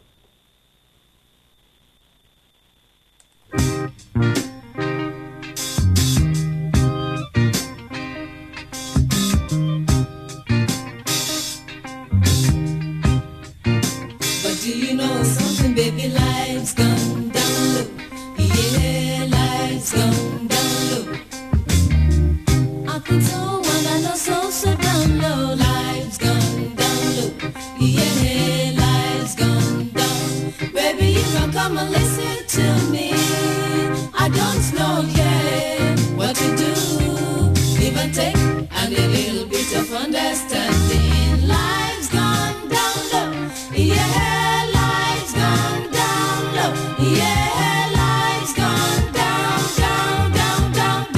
Do you know something, baby? Life's gone down low. Yeah, life's gone down low. I've been so one I know so, so down low. Life's gone down low. Yeah, life's gone down. Baby, you can come and listen to me. I don't know yet what to do. Give and take and a little bit of understanding. Life's gone down low. Yeah. Yeah, life's gone down, down, down, down,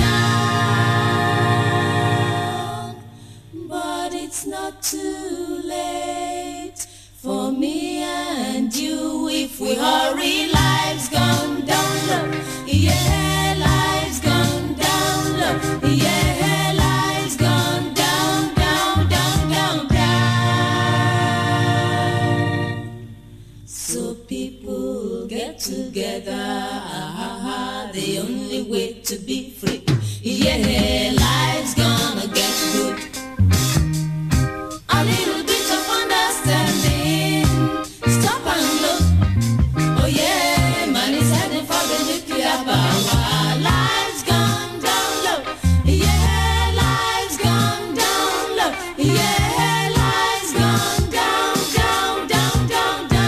down. But it's not too late for me and you if we hurry. Life's gone down low. Yeah, life's gone down low. Yeah, life's gone down, down, down, down, down. So people get together, ah, the only way to be free. Yeah, life's gonna get good. A little bit of understanding. Stop and look. Oh yeah, man is heading for the nuclear power. Life's gone down low. Yeah, life's gone down low. Yeah, life's gone down, down, down, down, down.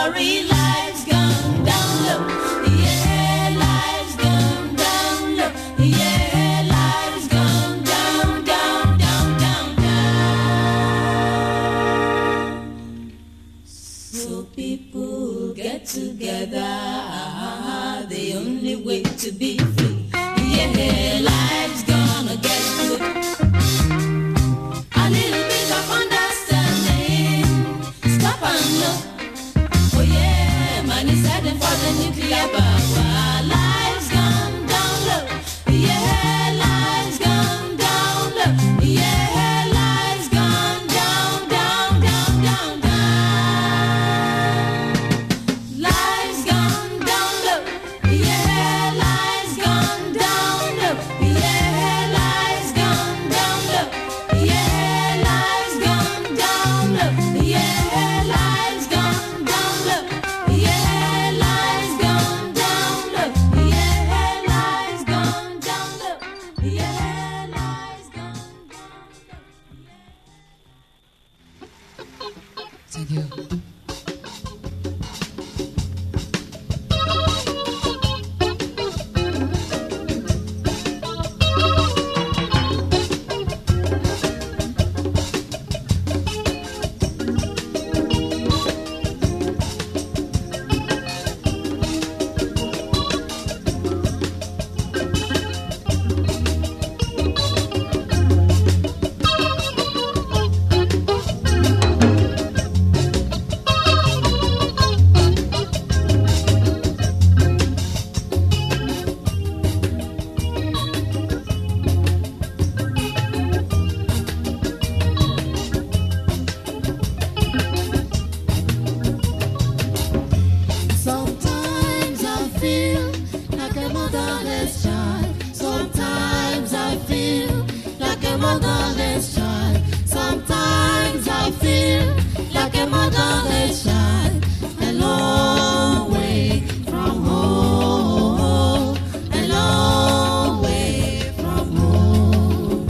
sorry, life's gone down low. Yeah, life's gone down low. Yeah, life's gone down, down, down, down, down. So people get together, the only way to be free. Yeah, life's gonna get good. A little bit of understanding. Stop and look. Oh yeah, man is heading for the nuclear power. Life's gone down low. Yeah, life's gone down low. Yeah, life's gone down, down, down, down, down. Life's gone down low. Yeah, life's gone down low. Yeah, life's gone down low. Yeah, life's gone down low. Yeah, life's gone down low. Yeah, life's gone down low. Yeah, life's gone down low. Yeah, life's gone down low. Thank you. Sometimes I feel like a motherless child. Sometimes I feel like a motherless child. Sometimes I feel like a motherless child. A long way from home. A long way from home.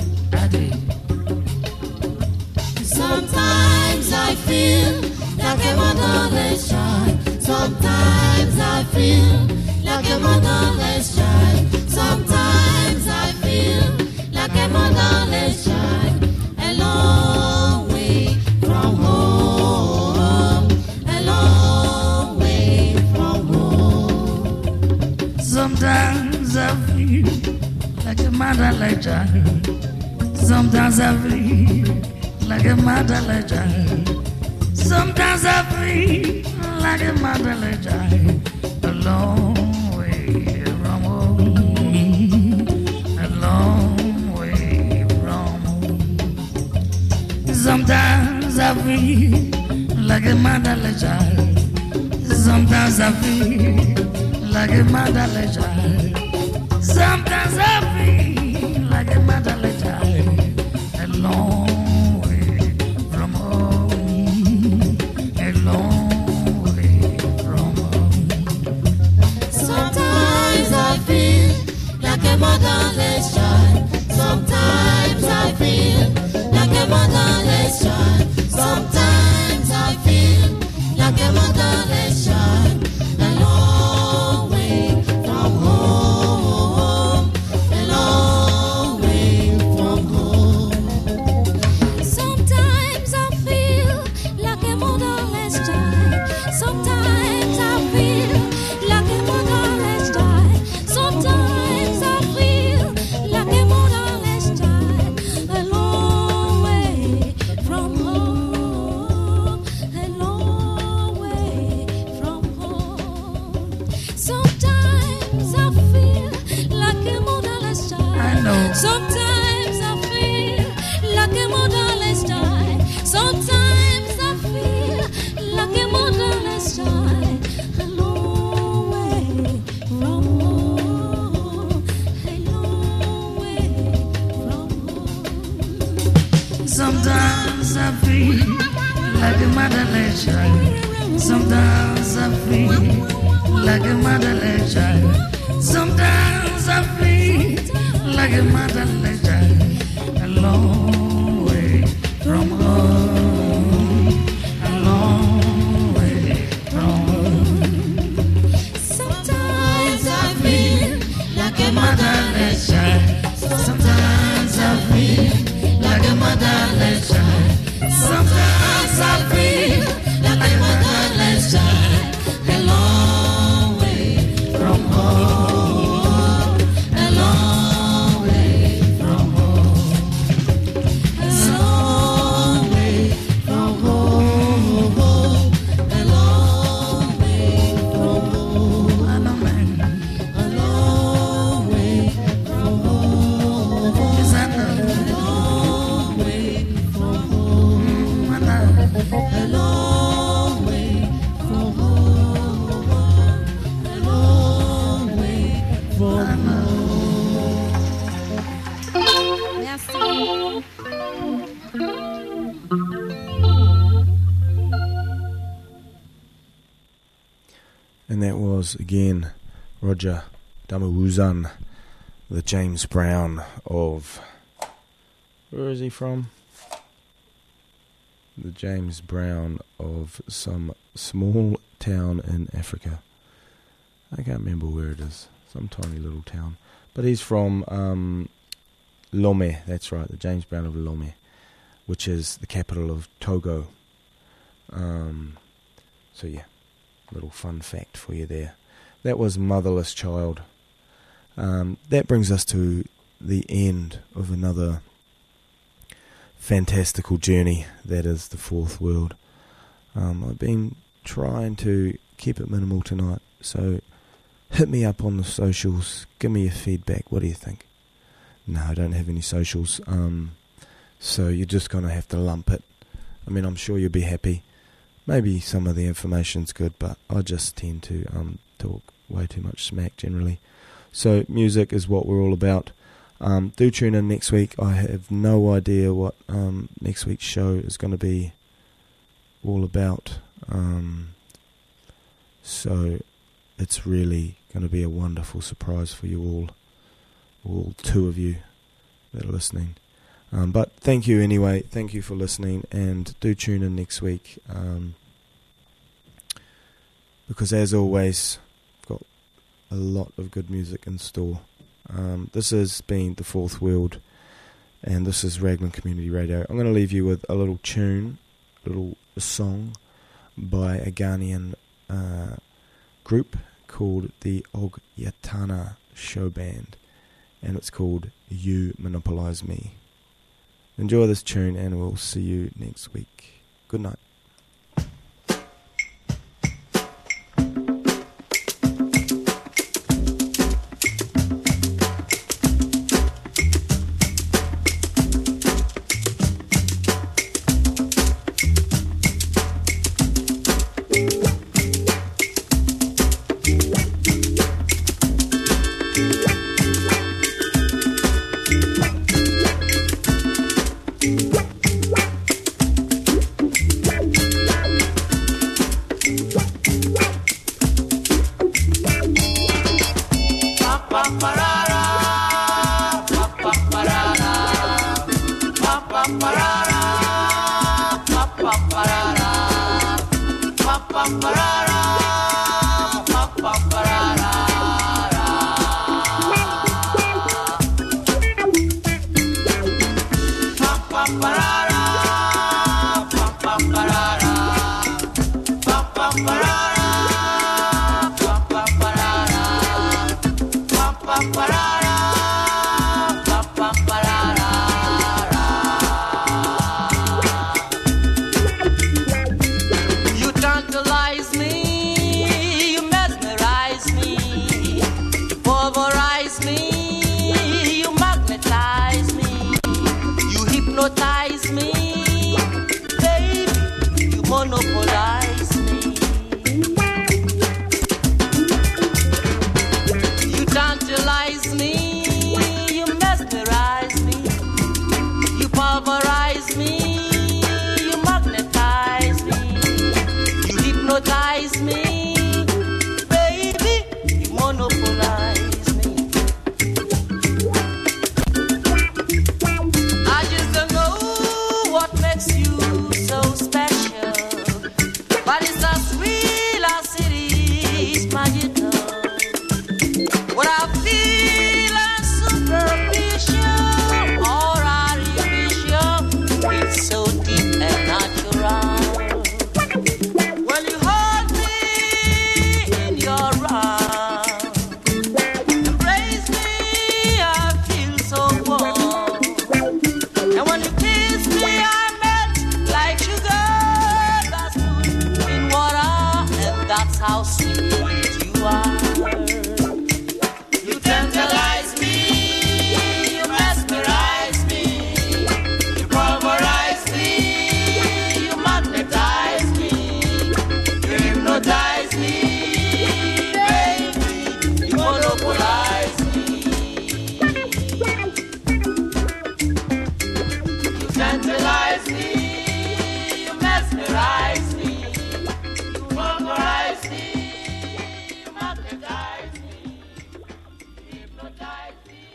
Sometimes I feel like a motherless child. Sometimes I feel like a motherless child. Sometimes I feel like a motherless child. A long way from home. A long way from home. Sometimes I feel like a motherless child. Sometimes I feel like a motherless child. Sometimes I feel like a motherless child. A long way from home. A long way from home. Sometimes I feel like a motherless child. Sometimes I feel like a motherless child. Sometimes I feel like a motherless child. A long way from home. A long way from home. Sometimes I feel like a motherless child. Sometimes I feel like a motherless child. Sometimes I feel like a motherless child. A long way from home. A long way from home. Sometimes I feel like a motherless child. Sometimes I feel like a motherless child. Sometimes I feel like a motherless child. A long way from home. A long way from home. Sometimes I feel like a motherless child. I know. Sometimes I feel like a motherless child. Sometimes I feel like a motherless child. A long way from home. A long way from home. Sometimes I feel like a motherless child. Sometimes I feel like a motherless child. Sometimes I feel like a motherless child. A long way from home. A long way from home. Merci. And that was, again, Roger Damawuzan, the James Brown of... Where is he from? The James Brown of some small town in Africa. I can't remember where it is. Some tiny little town. But he's from um, Lomé, that's right, the James Brown of Lomé, which is the capital of Togo. Um, so yeah. Little fun fact for you there. That was Motherless Child. Um, that brings us to the end of another fantastical journey that is the Fourth World. Um, I've been trying to keep it minimal tonight, so hit me up on the socials. Give me your feedback. What do you think? No, I don't have any socials, um, so you're just going to have to lump it. I mean, I'm sure you'll be happy. Maybe some of the information's good, but I just tend to um, talk way too much smack generally. So music is what we're all about. Um, do tune in next week. I have no idea what um, next week's show is going to be all about. Um, so it's really going to be a wonderful surprise for you all, all two of you that are listening. Um, but thank you anyway. Thank you for listening, and do tune in next week. Um, because as always, I've got a lot of good music in store. Um, this has been The Fourth World, and this is Raglan Community Radio. I'm going to leave you with a little tune, a little song by a Ghanaian uh, group called the Ogyatana Show Band, and it's called You Monopolize Me. Enjoy this tune, and we'll see you next week. Good night. You tantalize me. hypnotize me.